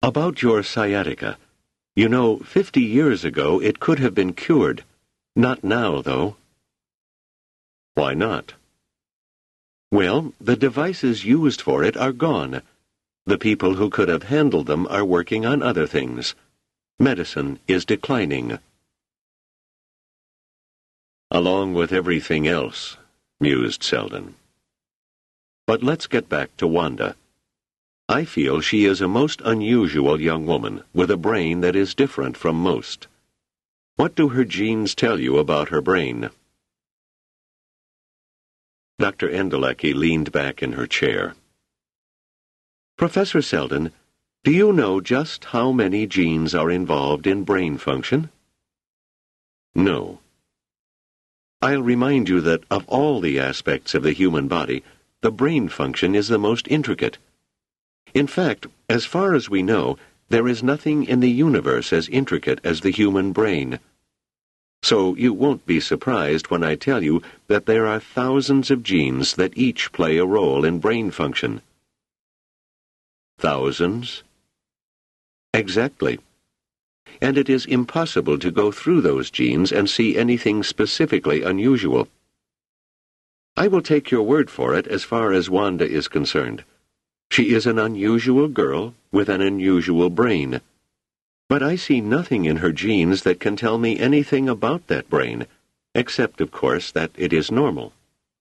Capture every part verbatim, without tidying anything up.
About your sciatica. You know, fifty years ago it could have been cured. Not now, though. Why not? Well, the devices used for it are gone. The people who could have handled them are working on other things. Medicine is declining. Along with everything else, mused Selden. But let's get back to Wanda. I feel she is a most unusual young woman with a brain that is different from most. What do her genes tell you about her brain? Doctor Endelecki leaned back in her chair. Professor Selden, do you know just how many genes are involved in brain function? No. I'll remind you that of all the aspects of the human body, the brain function is the most intricate. In fact, as far as we know, there is nothing in the universe as intricate as the human brain. So you won't be surprised when I tell you that there are thousands of genes that each play a role in brain function. Thousands? Exactly. And it is impossible to go through those genes and see anything specifically unusual. I will take your word for it as far as Wanda is concerned. She is an unusual girl with an unusual brain. But I see nothing in her genes that can tell me anything about that brain, except, of course, that it is normal.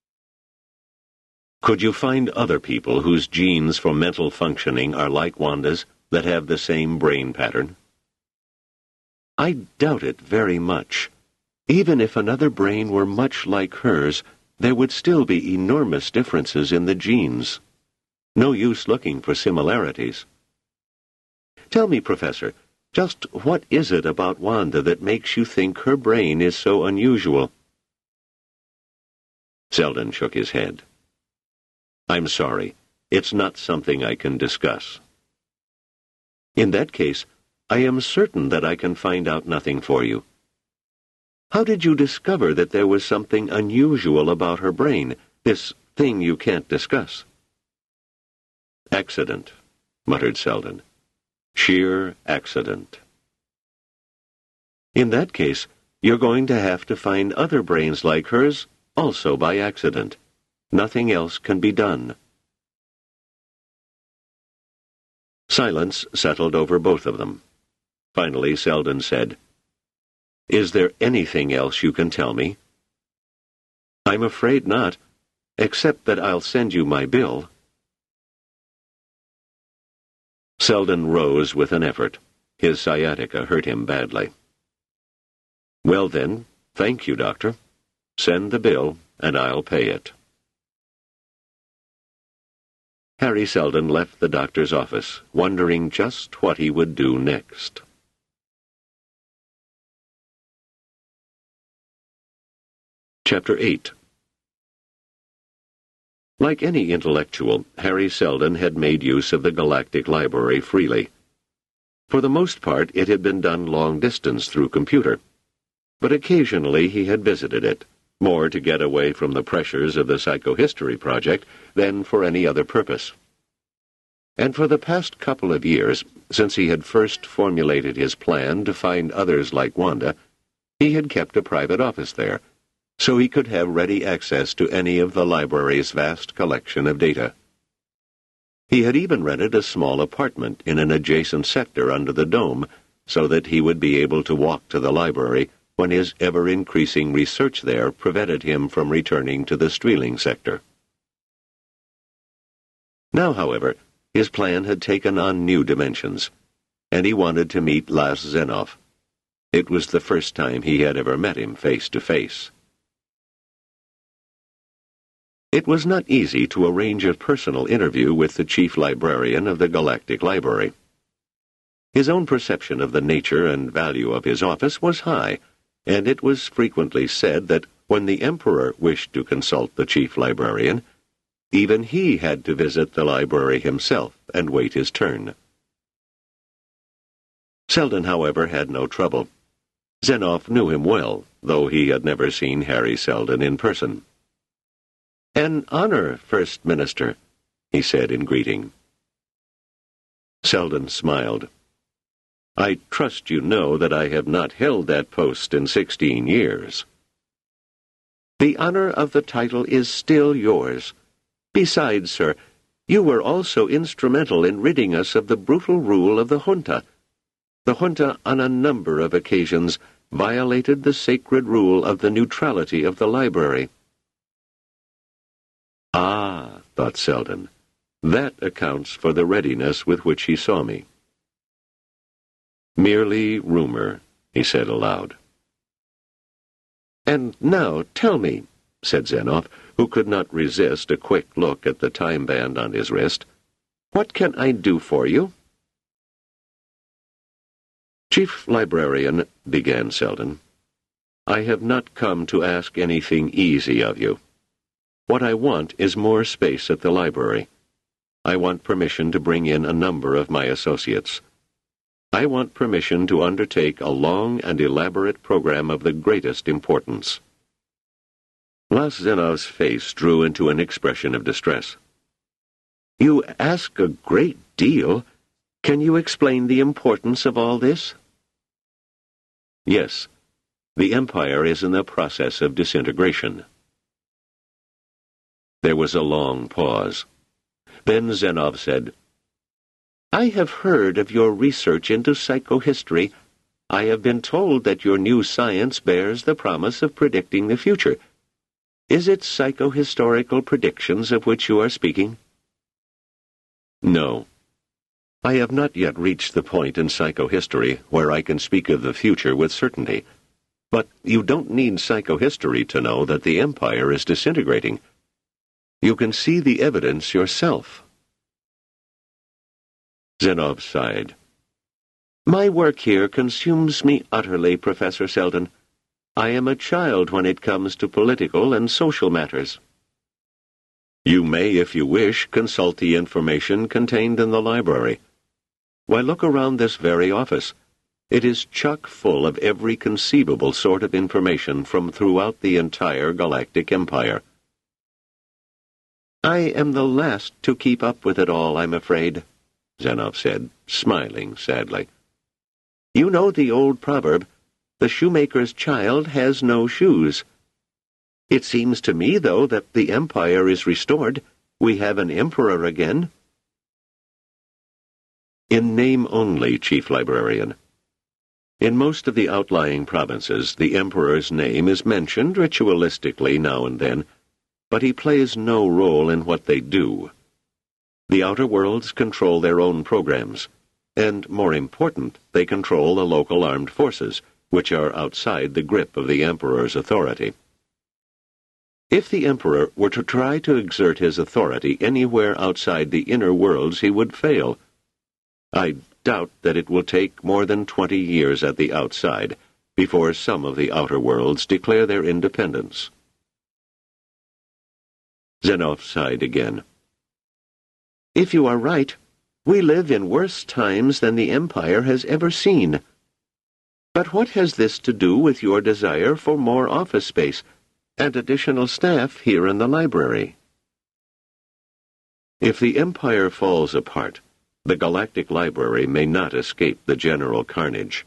Could you find other people whose genes for mental functioning are like Wanda's, that have the same brain pattern? I doubt it very much. Even if another brain were much like hers, there would still be enormous differences in the genes. No use looking for similarities. Tell me, Professor, just what is it about Wanda that makes you think her brain is so unusual? Selden shook his head. I'm sorry. It's not something I can discuss. In that case, I am certain that I can find out nothing for you. How did you discover that there was something unusual about her brain, this thing you can't discuss? Accident, muttered Selden. Sheer accident. In that case, you're going to have to find other brains like hers, also by accident. Nothing else can be done. Silence settled over both of them. Finally, Selden said, Is there anything else you can tell me? I'm afraid not, except that I'll send you my bill. Selden rose with an effort. His sciatica hurt him badly. Well then, thank you, Doctor. Send the bill, and I'll pay it. Harry Selden left the doctor's office, wondering just what he would do next. Chapter eight. Like any intellectual, Harry Selden had made use of the Galactic Library freely. For the most part, it had been done long distance through computer. But occasionally he had visited it, more to get away from the pressures of the Psychohistory Project than for any other purpose. And for the past couple of years, since he had first formulated his plan to find others like Wanda, he had kept a private office there, so he could have ready access to any of the library's vast collection of data. He had even rented a small apartment in an adjacent sector under the dome, so that he would be able to walk to the library when his ever-increasing research there prevented him from returning to the Streeling sector. Now, however, his plan had taken on new dimensions, and he wanted to meet Lars Zenoff. It was the first time he had ever met him face to face. It was not easy to arrange a personal interview with the chief librarian of the Galactic Library. His own perception of the nature and value of his office was high, and it was frequently said that when the Emperor wished to consult the chief librarian, even he had to visit the library himself and wait his turn. Selden, however, had no trouble. Zenoff knew him well, though he had never seen Harry Selden in person. "An honor, First Minister," he said in greeting. Selden smiled. I trust you know that I have not held that post in sixteen years. The honor of the title is still yours. Besides, sir, you were also instrumental in ridding us of the brutal rule of the junta. The junta, on a number of occasions, violated the sacred rule of the neutrality of the library. Ah, thought Selden, that accounts for the readiness with which he saw me. Merely rumor, he said aloud. And now tell me, said Zenoff, who could not resist a quick look at the time band on his wrist, what can I do for you? Chief Librarian, began Selden, I have not come to ask anything easy of you. What I want is more space at the library. I want permission to bring in a number of my associates. I want permission to undertake a long and elaborate program of the greatest importance. Las Zenoff's face drew into an expression of distress. You ask a great deal. Can you explain the importance of all this? Yes. The Empire is in the process of disintegration. There was a long pause. Then Zenoff said, I have heard of your research into psychohistory. I have been told that your new science bears the promise of predicting the future. Is it psychohistorical predictions of which you are speaking? No. I have not yet reached the point in psychohistory where I can speak of the future with certainty. But you don't need psychohistory to know that the Empire is disintegrating. You can see the evidence yourself. Zenoff sighed. My work here consumes me utterly, Professor Selden. I am a child when it comes to political and social matters. You may, if you wish, consult the information contained in the library. Why, look around this very office. It is chock full of every conceivable sort of information from throughout the entire galactic empire. I am the last to keep up with it all, I'm afraid, Zenoff said, smiling sadly. You know the old proverb, the shoemaker's child has no shoes. It seems to me, though, that the Empire is restored. We have an emperor again. In name only, Chief Librarian. In most of the outlying provinces, the emperor's name is mentioned ritualistically now and then, but he plays no role in what they do. The outer worlds control their own programs, and, more important, they control the local armed forces, which are outside the grip of the Emperor's authority. If the Emperor were to try to exert his authority anywhere outside the inner worlds, he would fail. I doubt that it will take more than twenty years at the outside before some of the outer worlds declare their independence. Zenoff sighed again. If you are right, we live in worse times than the Empire has ever seen. But what has this to do with your desire for more office space and additional staff here in the library? If the Empire falls apart, the Galactic Library may not escape the general carnage.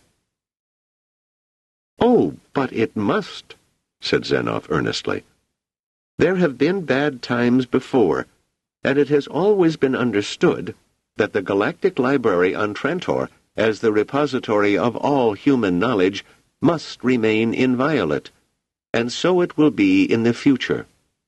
Oh, but it must, said Zenoff earnestly. There have been bad times before, and it has always been understood that the Galactic Library on Trantor, as the repository of all human knowledge, must remain inviolate, and so it will be in the future.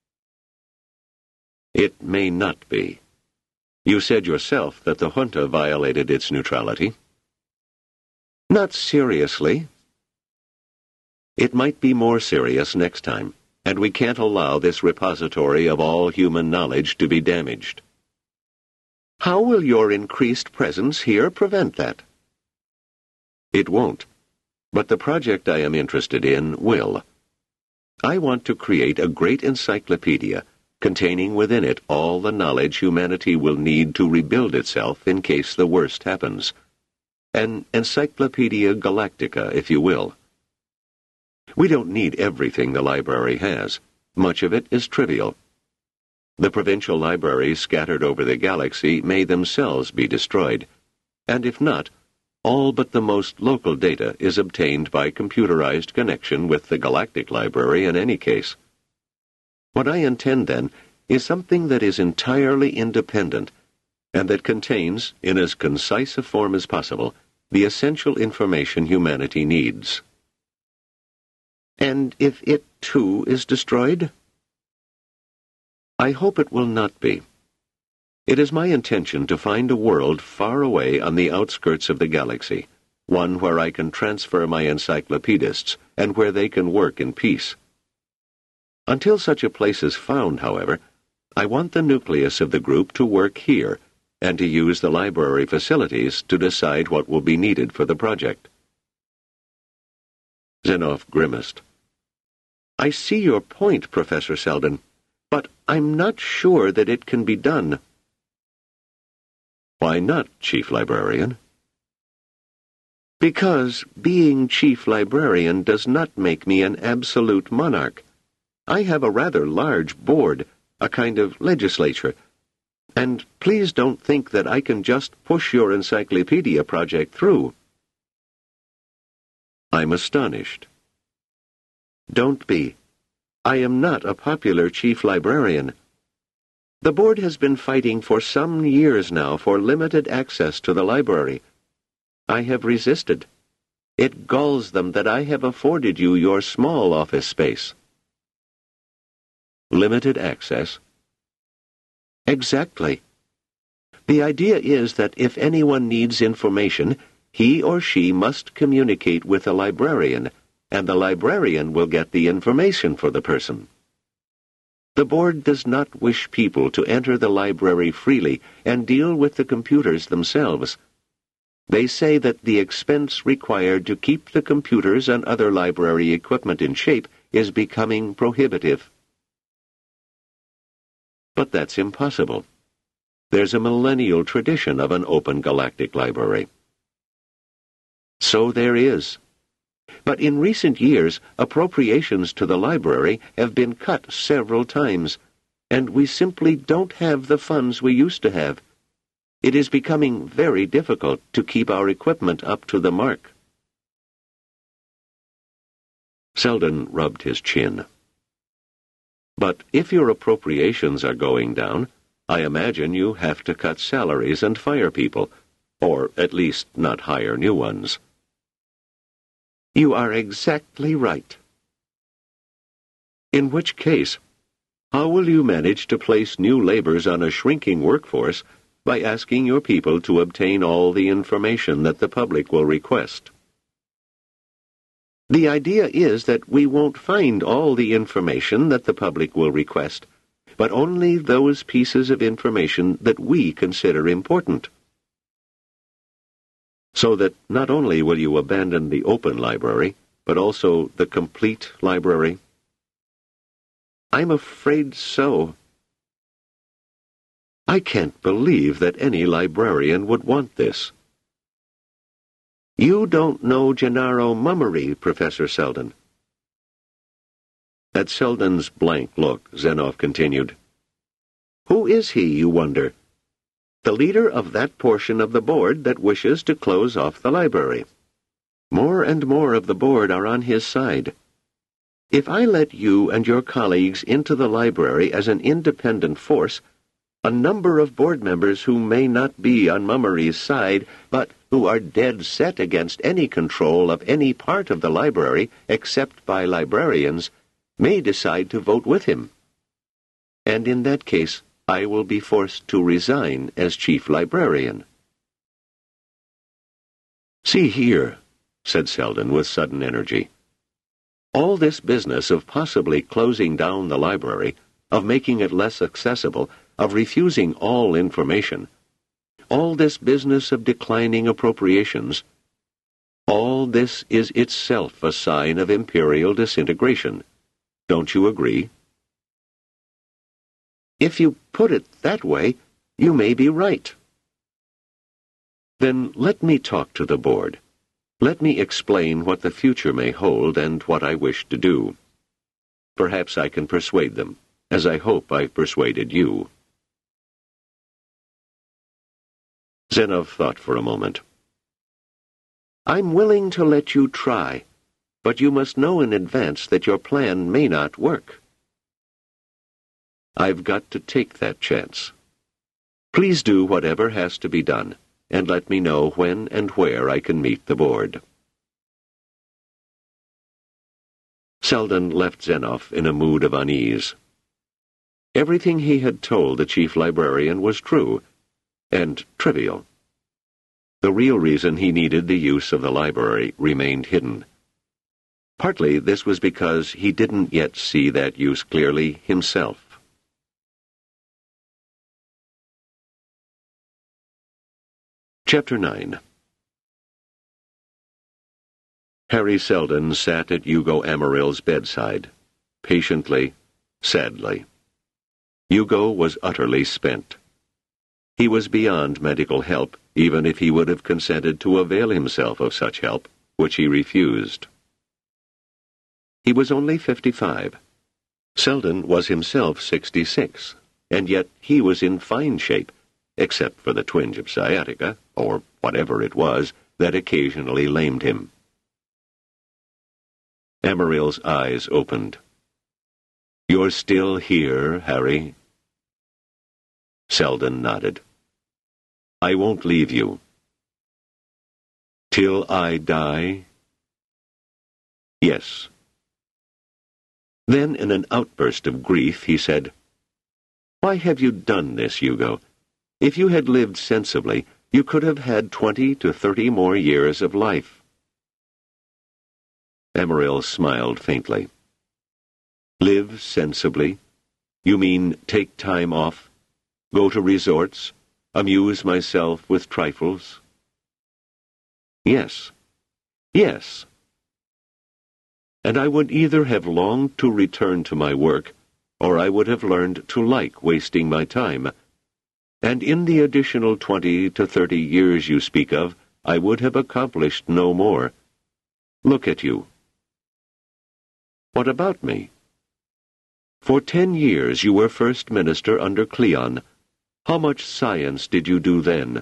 It may not be. You said yourself that the junta violated its neutrality. Not seriously. It might be more serious next time, and we can't allow this repository of all human knowledge to be damaged. How will your increased presence here prevent that? It won't, but the project I am interested in will. I want to create a great encyclopedia containing within it all the knowledge humanity will need to rebuild itself in case the worst happens. An Encyclopedia Galactica, if you will. We don't need everything the library has. Much of it is trivial. The provincial libraries scattered over the galaxy may themselves be destroyed, and if not, all but the most local data is obtained by computerized connection with the Galactic Library in any case. What I intend, then, is something that is entirely independent, and that contains, in as concise a form as possible, the essential information humanity needs. And if it, too, is destroyed? I hope it will not be. It is my intention to find a world far away on the outskirts of the galaxy, one where I can transfer my encyclopedists and where they can work in peace. Until such a place is found, however, I want the nucleus of the group to work here and to use the library facilities to decide what will be needed for the project. Zenoff grimaced. I see your point, Professor Selden, but I'm not sure that it can be done. Why not, Chief Librarian? Because being Chief Librarian does not make me an absolute monarch. I have a rather large board, a kind of legislature, and please don't think that I can just push your encyclopedia project through. I'm astonished. Don't be. I am not a popular Chief Librarian. The board has been fighting for some years now for limited access to the library. I have resisted. It galls them that I have afforded you your small office space. Limited access? Exactly. The idea is that if anyone needs information, he or she must communicate with a librarian, and the librarian will get the information for the person. The board does not wish people to enter the library freely and deal with the computers themselves. They say that the expense required to keep the computers and other library equipment in shape is becoming prohibitive. But that's impossible. There's a millennial tradition of an open galactic library. So there is. But in recent years, appropriations to the library have been cut several times, and we simply don't have the funds we used to have. It is becoming very difficult to keep our equipment up to the mark. Selden rubbed his chin. But if your appropriations are going down, I imagine you have to cut salaries and fire people, or at least not hire new ones. You are exactly right. In which case, how will you manage to place new laborers on a shrinking workforce by asking your people to obtain all the information that the public will request? The idea is that we won't find all the information that the public will request, but only those pieces of information that we consider important. So that not only will you abandon the open library, but also the complete library? I'm afraid so. I can't believe that any librarian would want this. You don't know Gennaro Mummery, Professor Selden. At Selden's blank look, Zenoff continued. Who is he, you wonder? The leader of that portion of the board that wishes to close off the library. More and more of the board are on his side. If I let you and your colleagues into the library as an independent force, a number of board members who may not be on Mummery's side, but who are dead set against any control of any part of the library except by librarians, may decide to vote with him. And in that case, I will be forced to resign as chief librarian. See here, said Selden with sudden energy. All this business of possibly closing down the library, of making it less accessible, of refusing all information, all this business of declining appropriations, all this is itself a sign of imperial disintegration. Don't you agree? If you put it that way, you may be right. Then let me talk to the board. Let me explain what the future may hold and what I wish to do. Perhaps I can persuade them, as I hope I've persuaded you. Zenov thought for a moment. I'm willing to let you try, but you must know in advance that your plan may not work. I've got to take that chance. Please do whatever has to be done, and let me know when and where I can meet the board. Selden left Zenov in a mood of unease. Everything he had told the chief librarian was true, and trivial. The real reason he needed the use of the library remained hidden. Partly this was because he didn't yet see that use clearly himself. Chapter nine. Harry Selden sat at Hugo Amarill's bedside, patiently, sadly. Hugo was utterly spent. He was beyond medical help, even if he would have consented to avail himself of such help, which he refused. He was only fifty-five. Selden was himself sixty-six, and yet he was in fine shape, except for the twinge of sciatica, or whatever it was, that occasionally lamed him. Amarill's eyes opened. "You're still here, Harry?" Selden nodded. "I won't leave you." "Till I die?" "Yes." Then, in an outburst of grief, he said, "Why have you done this, Hugo? If you had lived sensibly, you could have had twenty to thirty more years of life." Amarill smiled faintly. "Live sensibly? You mean take time off? Go to resorts? Amuse myself with trifles?" "Yes. Yes. And I would either have longed to return to my work, or I would have learned to like wasting my time. And in the additional twenty to thirty years you speak of, I would have accomplished no more. Look at you." "What about me?" "For ten years you were First Minister under Cleon. How much science did you do then?"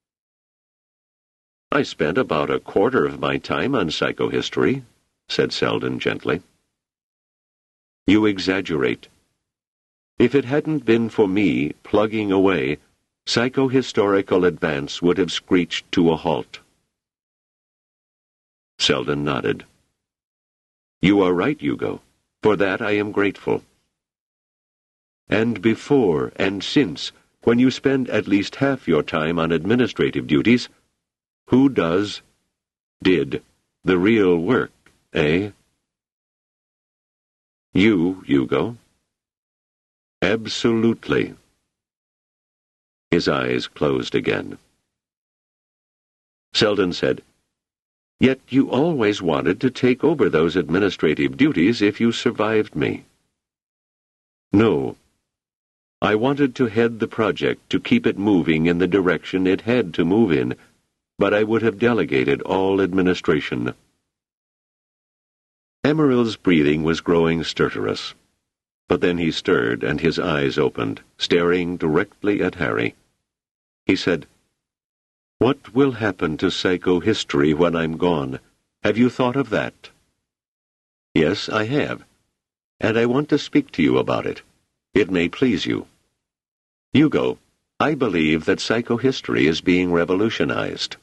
"I spent about a quarter of my time on psychohistory," said Selden gently. "You exaggerate. If it hadn't been for me plugging away, psychohistorical advance would have screeched to a halt." Selden nodded. "You are right, Hugo. For that I am grateful. And before and since, when you spend at least half your time on administrative duties, who does, did, the real work, eh?" "You, Hugo." "Absolutely." His eyes closed again. Selden said, "Yet you always wanted to take over those administrative duties if you survived me." "No. I wanted to head the project to keep it moving in the direction it had to move in, but I would have delegated all administration." Amarill's breathing was growing stertorous, but then he stirred and his eyes opened, staring directly at Harry. He said, "What will happen to psychohistory when I'm gone? Have you thought of that?" "Yes, I have, and I want to speak to you about it. It may please you. Hugo, I believe that psychohistory is being revolutionized."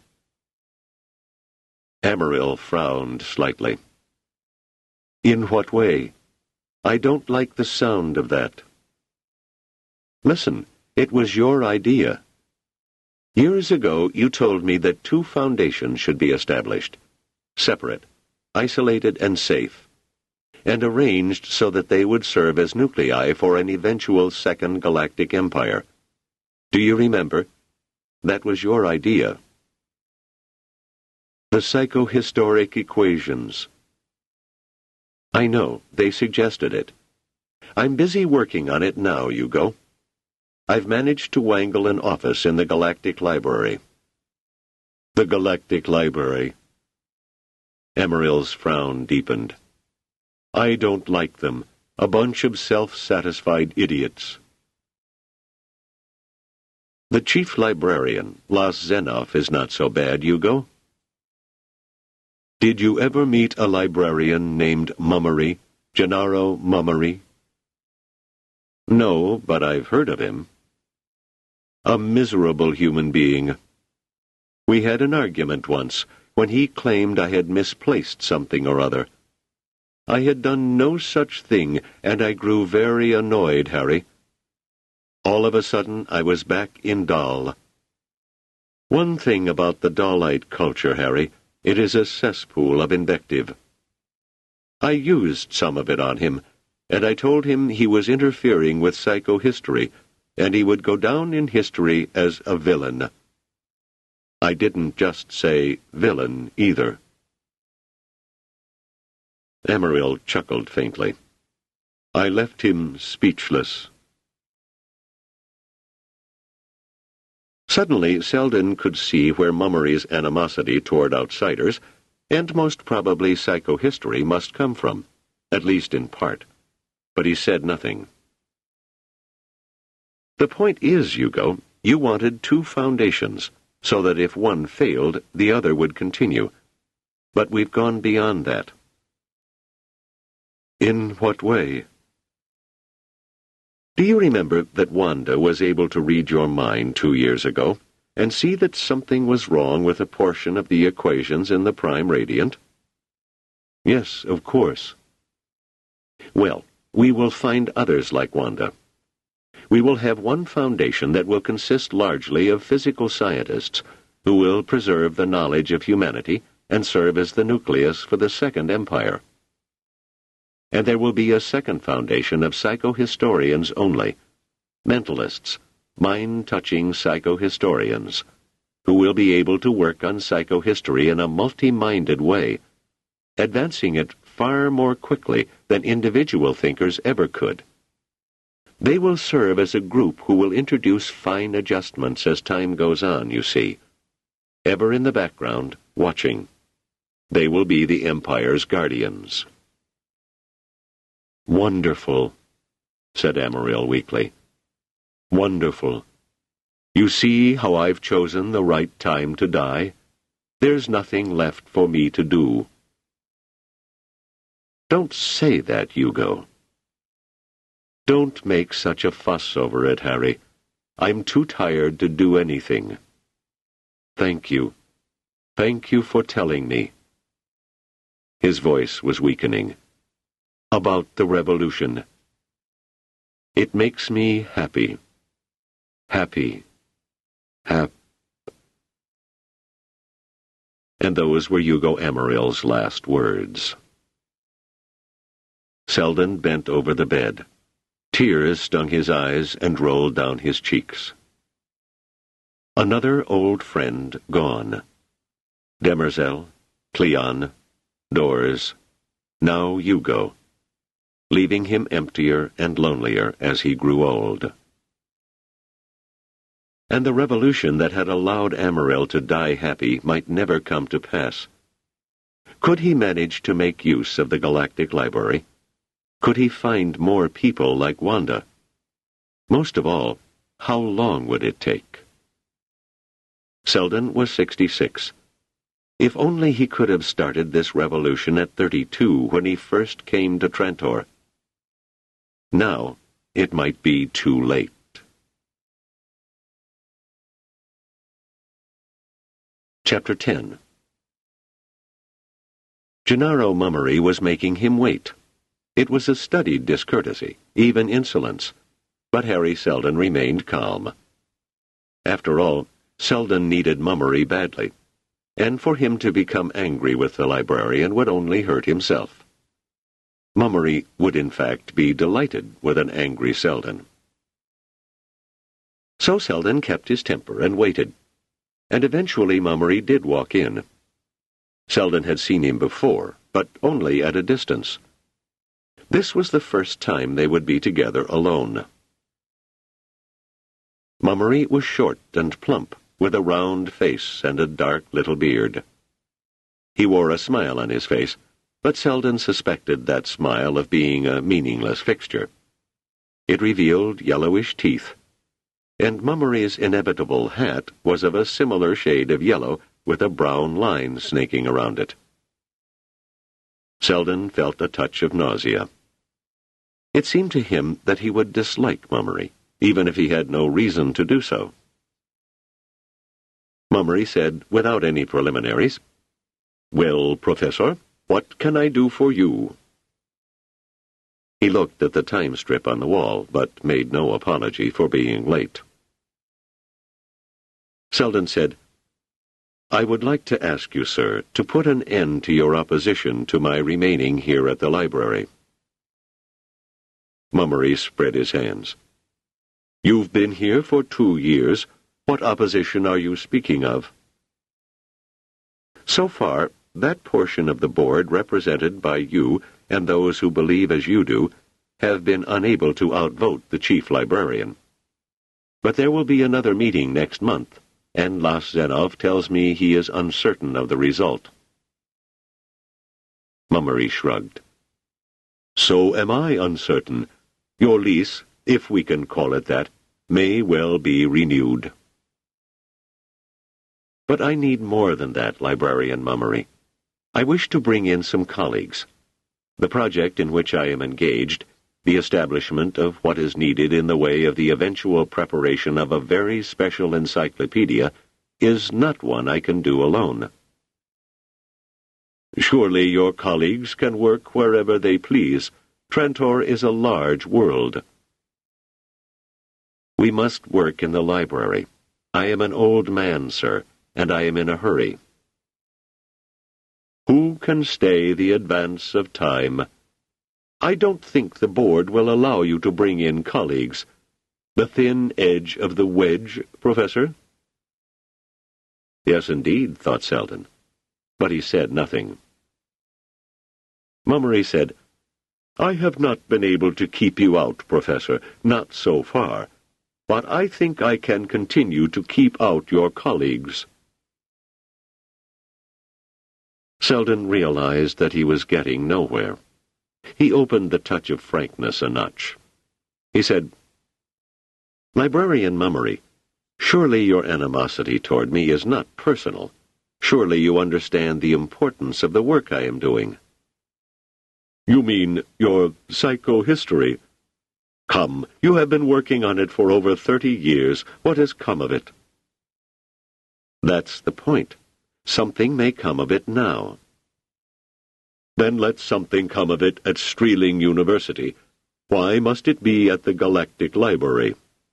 Amarill frowned slightly. "In what way? I don't like the sound of that." "Listen, it was your idea. Years ago you told me that two foundations should be established, separate, isolated and safe, and arranged so that they would serve as nuclei for an eventual second galactic empire. Do you remember? That was your idea. The psychohistoric equations. I know, they suggested it. I'm busy working on it now, Hugo. I've managed to wangle an office in the Galactic Library. The Galactic Library. Amarill's frown deepened. I don't like them. A bunch of self-satisfied idiots. The chief librarian, Las Zenoff, is not so bad, Hugo. Did you ever meet a librarian named Mummery, Gennaro Mummery? No, but I've heard of him. A miserable human being. We had an argument once, when he claimed I had misplaced something or other. I had done no such thing, and I grew very annoyed, Harry. All of a sudden, I was back in Dahl. One thing about the Dahlite culture, Harry, it is a cesspool of invective. I used some of it on him, and I told him he was interfering with psychohistory, and he would go down in history as a villain. I didn't just say villain, either. Amaryl chuckled faintly. I left him speechless. Suddenly, Selden could see where Mummery's animosity toward outsiders, and most probably psychohistory, must come from, at least in part. But he said nothing. The point is, Hugo, you wanted two foundations, so that if one failed, the other would continue. But we've gone beyond that. In what way? Do you remember that Wanda was able to read your mind two years ago and see that something was wrong with a portion of the equations in the prime radiant? Yes, of course. Well, we will find others like Wanda. We will have one foundation that will consist largely of physical scientists who will preserve the knowledge of humanity and serve as the nucleus for the Second Empire. And there will be a second foundation of psychohistorians only, mentalists, mind-touching psychohistorians, who will be able to work on psychohistory in a multi-minded way, advancing it far more quickly than individual thinkers ever could. They will serve as a group who will introduce fine adjustments as time goes on, you see, ever in the background, watching. They will be the Empire's guardians. Wonderful, said Amaryl weakly. Wonderful. You see how I've chosen the right time to die? There's nothing left for me to do. Don't say that, Hugo. Don't make such a fuss over it, Harry. I'm too tired to do anything. Thank you. Thank you for telling me. His voice was weakening. About the revolution. It makes me happy. Happy. Hap. And those were Hugo Amaryl's last words. Selden bent over the bed. Tears stung his eyes and rolled down his cheeks. Another old friend gone. Demerzel, Cleon, Dors, now Hugo, leaving him emptier and lonelier as he grew old. And the revolution that had allowed Amaryl to die happy might never come to pass. Could he manage to make use of the Galactic Library? Could he find more people like Wanda? Most of all, how long would it take? Selden was sixty-six. If only he could have started this revolution at thirty-two when he first came to Trantor. Now, it might be too late. Chapter ten. Gennaro Mummery was making him wait. It was a studied discourtesy, even insolence, but Harry Selden remained calm. After all, Selden needed Mummery badly, and for him to become angry with the librarian would only hurt himself. Mummery would in fact be delighted with an angry Selden. So Selden kept his temper and waited, and eventually Mummery did walk in. Selden had seen him before, but only at a distance. This was the first time they would be together alone. Mummery was short and plump, with a round face and a dark little beard. He wore a smile on his face, but Selden suspected that smile of being a meaningless fixture. It revealed yellowish teeth, and Mummery's inevitable hat was of a similar shade of yellow with a brown line snaking around it. Selden felt a touch of nausea. It seemed to him that he would dislike Mummery, even if he had no reason to do so. Mummery said, without any preliminaries, "Well, Professor, what can I do for you?" He looked at the time strip on the wall, but made no apology for being late. Selden said, "I would like to ask you, sir, to put an end to your opposition to my remaining here at the library." Mummery spread his hands. "You've been here for two years. What opposition are you speaking of?" "So far, that portion of the board represented by you and those who believe as you do have been unable to outvote the chief librarian. But there will be another meeting next month, and Laszenov tells me he is uncertain of the result." Mummery shrugged. "So am I uncertain. Your lease, if we can call it that, may well be renewed." "But I need more than that, Librarian Mummery. I wish to bring in some colleagues. The project in which I am engaged, the establishment of what is needed in the way of the eventual preparation of a very special encyclopedia, is not one I can do alone." "Surely your colleagues can work wherever they please. Trantor is a large world." "We must work in the library. I am an old man, sir, and I am in a hurry." "Who can stay the advance of time? I don't think the board will allow you to bring in colleagues. The thin edge of the wedge, Professor?" Yes, indeed, thought Selden. But he said nothing. Mummery said, "I have not been able to keep you out, Professor, not so far. But I think I can continue to keep out your colleagues." Selden realized that he was getting nowhere. He opened the touch of frankness a notch. He said, "Librarian Mummery, surely your animosity toward me is not personal. Surely you understand the importance of the work I am doing." "You mean your psychohistory? Come, you have been working on it for over thirty years. What has come of it?" "That's the point. Something may come of it now." "Then let something come of it at Streeling University. Why must it be at the Galactic Library?"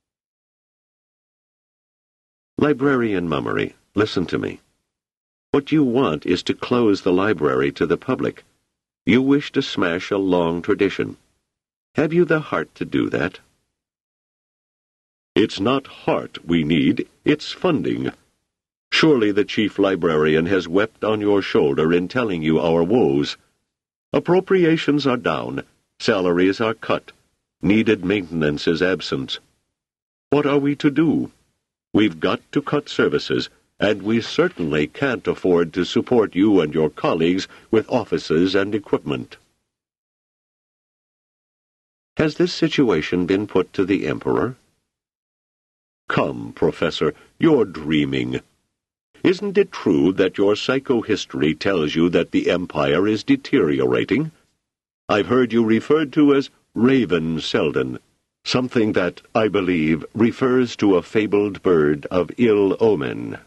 "Librarian Mummery, listen to me. What you want is to close the library to the public. You wish to smash a long tradition. Have you the heart to do that?" "It's not heart we need, it's funding. Surely the chief librarian has wept on your shoulder in telling you our woes. Appropriations are down, salaries are cut, needed maintenance is absent. What are we to do? We've got to cut services, and we certainly can't afford to support you and your colleagues with offices and equipment." "Has this situation been put to the Emperor?" "Come, Professor, you're dreaming. Isn't it true that your psychohistory tells you that the Empire is deteriorating? I've heard you referred to as Raven Selden, something that, I believe, refers to a fabled bird of ill omen."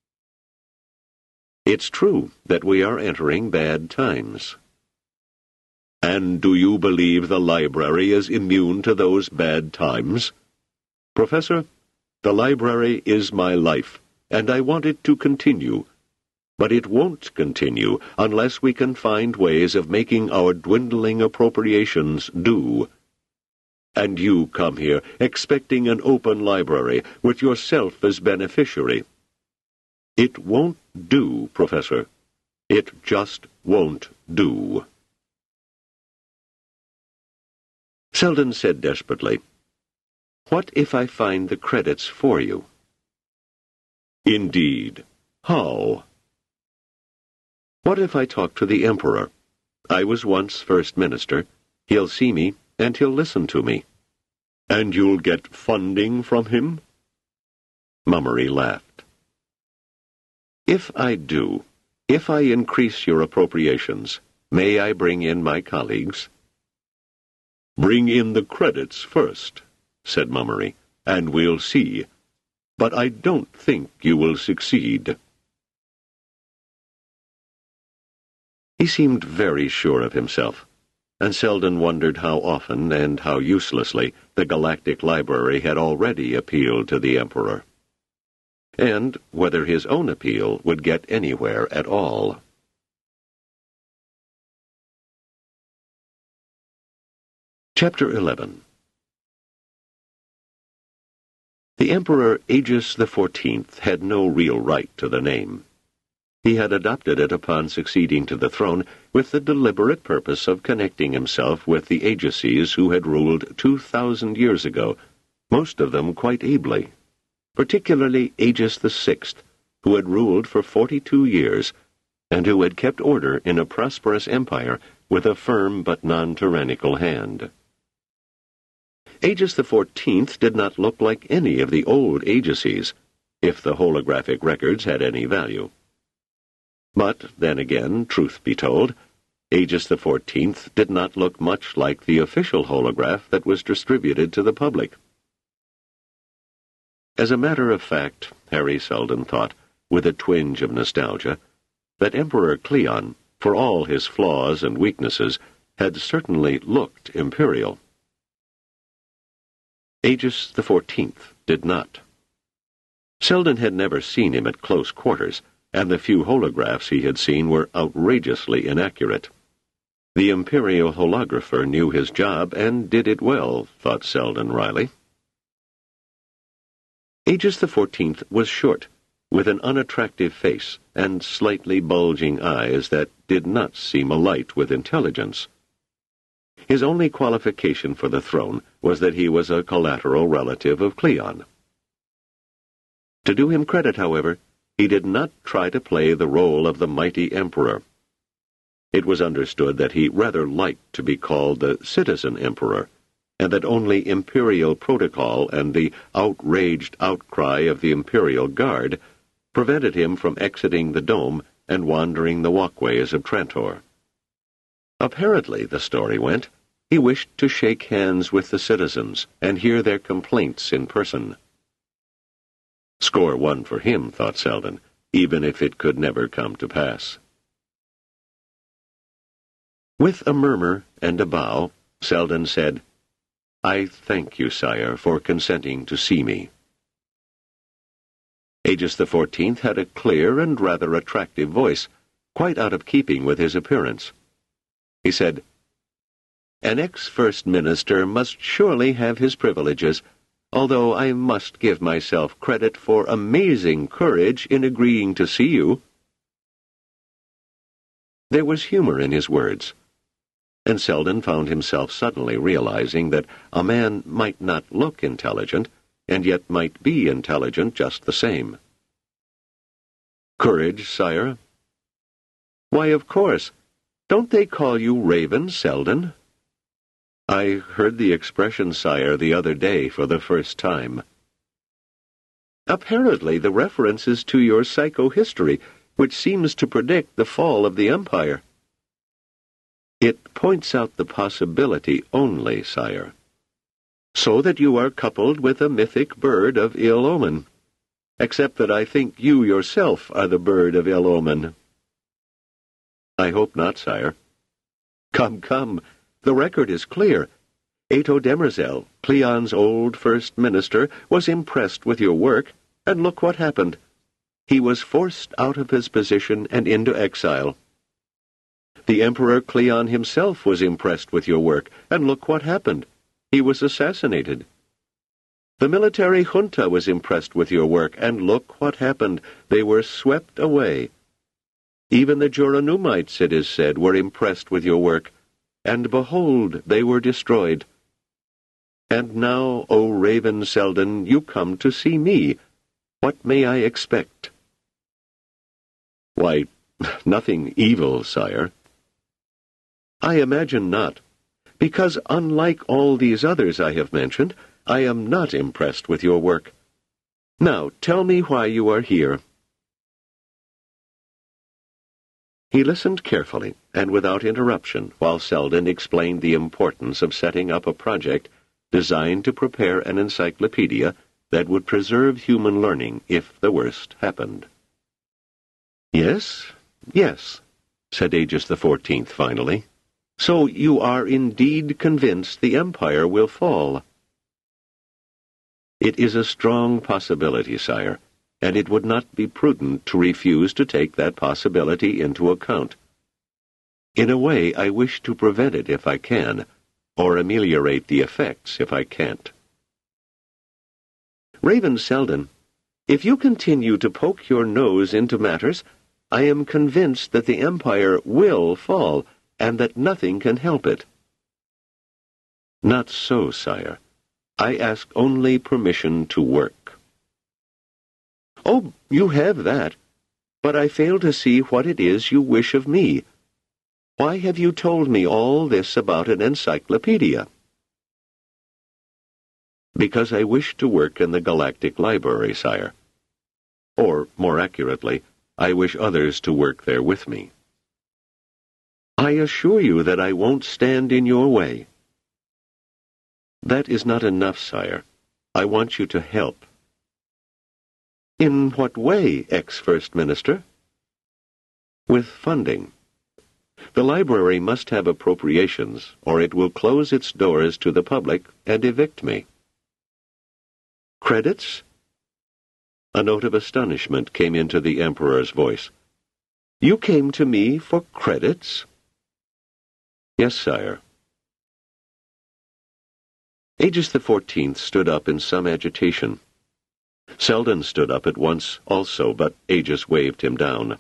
"It's true that we are entering bad times." "And do you believe the library is immune to those bad times?" "Professor, the library is my life, and I want it to continue. But it won't continue unless we can find ways of making our dwindling appropriations do. And you come here expecting an open library with yourself as beneficiary. It won't do, Professor. It just won't do." Selden said desperately, "What if I find the credits for you?" "Indeed. How?" "What if I talk to the Emperor? I was once First Minister. He'll see me, and he'll listen to me." "And you'll get funding from him?" Mummery laughed. "If I do, if I increase your appropriations, may I bring in my colleagues?" "Bring in the credits first," said Mummery, "and we'll see. But I don't think you will succeed." He seemed very sure of himself, and Selden wondered how often and how uselessly the Galactic Library had already appealed to the Emperor, and whether his own appeal would get anywhere at all. Chapter eleven. The Emperor Aegis the Fourteenth had no real right to the name. He had adopted it upon succeeding to the throne with the deliberate purpose of connecting himself with the Aegises who had ruled two thousand years ago, most of them quite ably, particularly Aegis the Sixth, who had ruled for forty-two years, and who had kept order in a prosperous empire with a firm but non-tyrannical hand. Aegis the Fourteenth did not look like any of the old Aegises, if the holographic records had any value. But, then again, truth be told, Aegis the Fourteenth did not look much like the official holograph that was distributed to the public. As a matter of fact, Harry Selden thought, with a twinge of nostalgia, that Emperor Cleon, for all his flaws and weaknesses, had certainly looked imperial. Aegis the Fourteenth did not. Selden had never seen him at close quarters, and the few holographs he had seen were outrageously inaccurate. The imperial holographer knew his job and did it well, thought Selden wryly. Aegis the Fourteenth was short, with an unattractive face and slightly bulging eyes that did not seem alight with intelligence. His only qualification for the throne was that he was a collateral relative of Cleon. To do him credit, however, he did not try to play the role of the mighty emperor. It was understood that he rather liked to be called the citizen emperor, and that only imperial protocol and the outraged outcry of the imperial guard prevented him from exiting the dome and wandering the walkways of Trantor. Apparently, the story went, he wished to shake hands with the citizens and hear their complaints in person. Score one for him, thought Selden, even if it could never come to pass. With a murmur and a bow, Selden said, "I thank you, sire, for consenting to see me." Aegis the Fourteenth had a clear and rather attractive voice, quite out of keeping with his appearance. He said, "An ex-first minister must surely have his privileges, although I must give myself credit for amazing courage in agreeing to see you." There was humor in his words, and Selden found himself suddenly realizing that a man might not look intelligent, and yet might be intelligent just the same. "Courage, sire?" "Why, of course. Don't they call you Raven, Selden?" "I heard the expression, sire, the other day for the first time." "Apparently the reference is to your psychohistory, which seems to predict the fall of the Empire." "It points out the possibility only, sire." "So that you are coupled with a mythic bird of ill omen. Except that I think you yourself are the bird of ill omen." "I hope not, sire." "Come, come. The record is clear. Ato Demerzel, Cleon's old first minister, was impressed with your work, and look what happened. He was forced out of his position and into exile. The Emperor Cleon himself was impressed with your work, and look what happened. He was assassinated. The military junta was impressed with your work, and look what happened. They were swept away. Even the Juranumites, it is said, were impressed with your work, and behold, they were destroyed. And now, O Raven Selden, you come to see me. What may I expect?" "Why, nothing evil, sire." "I imagine not, because unlike all these others I have mentioned, I am not impressed with your work. Now, tell me why you are here." He listened carefully and without interruption while Selden explained the importance of setting up a project designed to prepare an encyclopedia that would preserve human learning if the worst happened. "Yes, yes," said Aegis the Fourteenth finally. "So you are indeed convinced the Empire will fall?" "It is a strong possibility, sire, and it would not be prudent to refuse to take that possibility into account. In a way, I wish to prevent it if I can, or ameliorate the effects if I can't." "Raven Selden, if you continue to poke your nose into matters, I am convinced that the Empire will fall, and that nothing can help it." "Not so, sire. I ask only permission to work." "Oh, you have that. But I fail to see what it is you wish of me. Why have you told me all this about an encyclopedia?" "Because I wish to work in the Galactic Library, sire. Or, more accurately, I wish others to work there with me." "I assure you that I won't stand in your way." "That is not enough, sire. I want you to help." "In what way, ex-First Minister?" "With funding. The library must have appropriations, or it will close its doors to the public and evict me." "Credits?" A note of astonishment came into the Emperor's voice. "You came to me for credits?" "Yes, sire." Aegis the Fourteenth stood up in some agitation. Selden stood up at once also, but Aegis waved him down.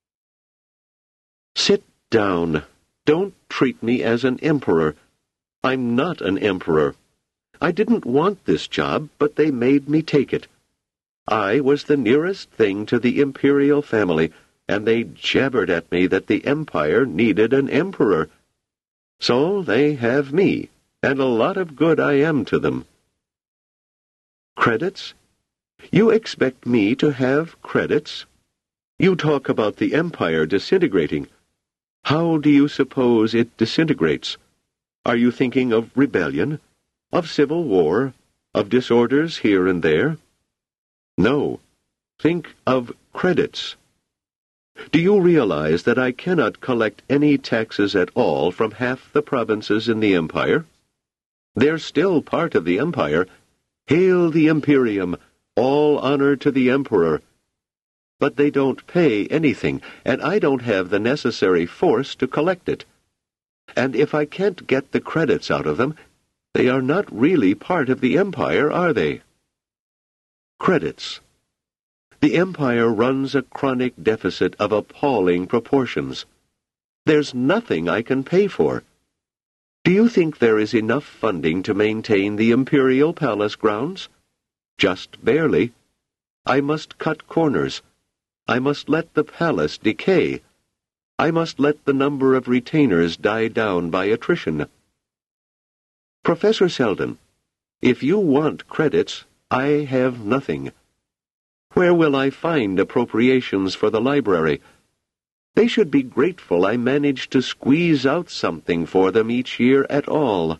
"Sit down. Don't treat me as an emperor. I'm not an emperor. I didn't want this job, but they made me take it. I was the nearest thing to the imperial family, and they jabbered at me that the Empire needed an emperor. So they have me, and a lot of good I am to them." "Credits? You expect me to have credits? You talk about the Empire disintegrating. How do you suppose it disintegrates? Are you thinking of rebellion, of civil war, of disorders here and there? No. Think of credits. Do you realize that I cannot collect any taxes at all from half the provinces in the Empire? They're still part of the Empire. Hail the Imperium! All honor to the Emperor. But they don't pay anything, and I don't have the necessary force to collect it. And if I can't get the credits out of them, they are not really part of the Empire, are they? Credits. The Empire runs a chronic deficit of appalling proportions. There's nothing I can pay for. Do you think there is enough funding to maintain the Imperial Palace grounds? Just barely. I must cut corners. I must let the palace decay. I must let the number of retainers die down by attrition. Professor Selden, if you want credits, I have nothing. Where will I find appropriations for the library? They should be grateful I managed to squeeze out something for them each year at all."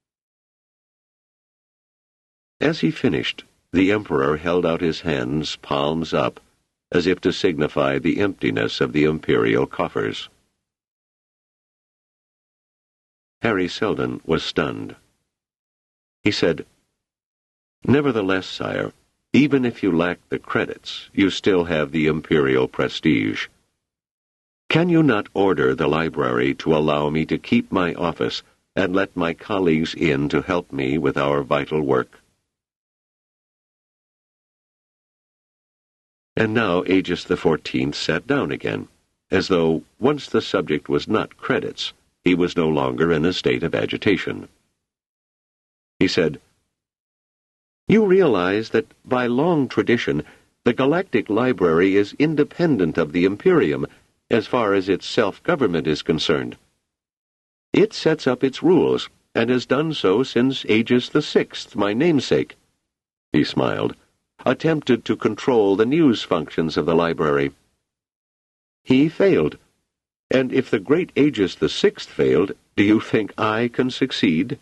As he finished, the Emperor held out his hands, palms up, as if to signify the emptiness of the imperial coffers. Harry Selden was stunned. He said, "Nevertheless, sire, even if you lack the credits, you still have the imperial prestige. Can you not order the library to allow me to keep my office and let my colleagues in to help me with our vital work?" And now Aegis the Fourteenth sat down again, as though, once the subject was not credits, he was no longer in a state of agitation. He said, "You realize that, by long tradition, the Galactic Library is independent of the Imperium as far as its self-government is concerned. It sets up its rules, and has done so since Aegis the Sixth, my namesake." He smiled. attempted to control the news functions of the library. He failed, and if the great Aegis the Sixth failed, do you think I can succeed?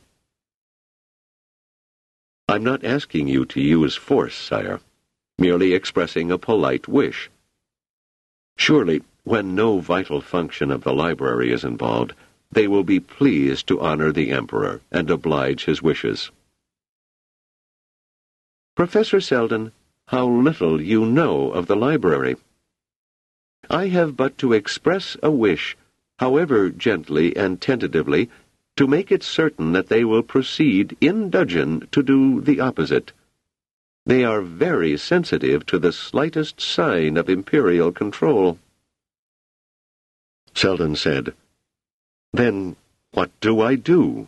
I'm not asking you to use force, sire, merely expressing a polite wish. Surely, when no vital function of the library is involved, they will be pleased to honor the Emperor and oblige his wishes. Professor Selden, how little you know of the library. I have but to express a wish, however gently and tentatively, to make it certain that they will proceed in dudgeon to do the opposite. They are very sensitive to the slightest sign of imperial control. Selden said, Then what do I do?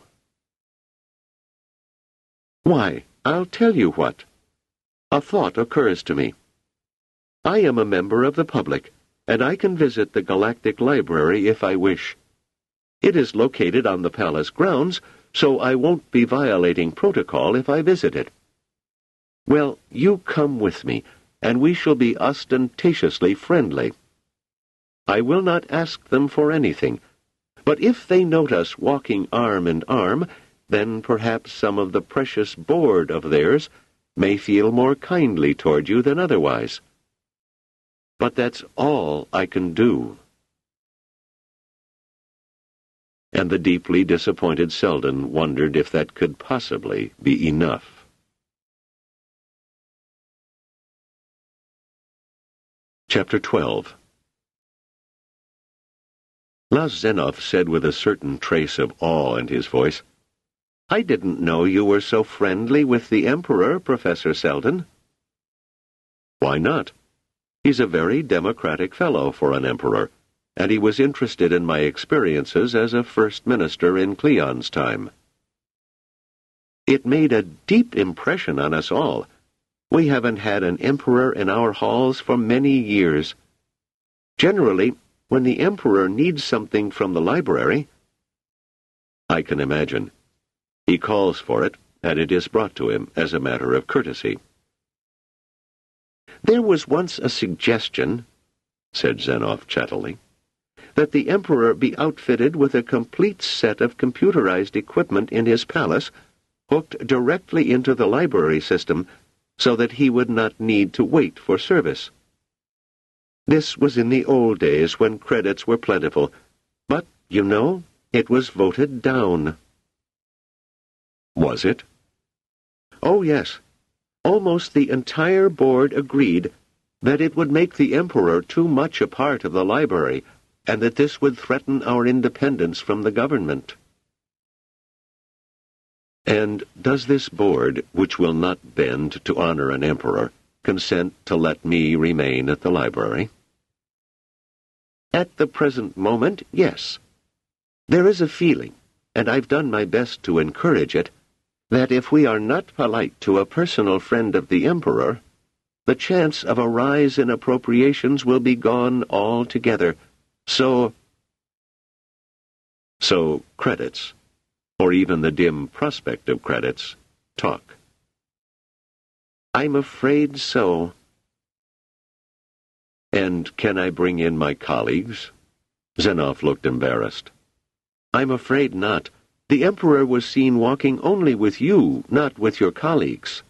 Why, I'll tell you what. A thought occurs to me. I am a member of the public, and I can visit the Galactic Library if I wish. It is located on the palace grounds, so I won't be violating protocol if I visit it. Well, you come with me, and we shall be ostentatiously friendly. I will not ask them for anything, but if they note us walking arm in arm, then perhaps some of the precious board of theirs may feel more kindly toward you than otherwise. But that's all I can do. And the deeply disappointed Selden wondered if that could possibly be enough. Chapter twelve. Laz Zenoff said with a certain trace of awe in his voice, I didn't know you were so friendly with the Emperor, Professor Selden. Why not? He's a very democratic fellow for an emperor, and he was interested in my experiences as a first minister in Cleon's time. It made a deep impression on us all. We haven't had an emperor in our halls for many years. Generally, when the emperor needs something from the library, I can imagine. He calls for it, and it is brought to him as a matter of courtesy. There was once a suggestion, said Zenoff chattily, that the Emperor be outfitted with a complete set of computerized equipment in his palace, hooked directly into the library system, so that he would not need to wait for service. This was in the old days when credits were plentiful, but, you know, it was voted down. Was it? Oh, yes. Almost the entire board agreed that it would make the Emperor too much a part of the library, and that this would threaten our independence from the government. And does this board, which will not bend to honor an emperor, consent to let me remain at the library? At the present moment, yes. There is a feeling, and I've done my best to encourage it, that if we are not polite to a personal friend of the Emperor, the chance of a rise in appropriations will be gone altogether. So... So credits, or even the dim prospect of credits, talk. I'm afraid so. And can I bring in my colleagues? Zenoff looked embarrassed. I'm afraid not. The Emperor was seen walking only with you, not with your colleagues.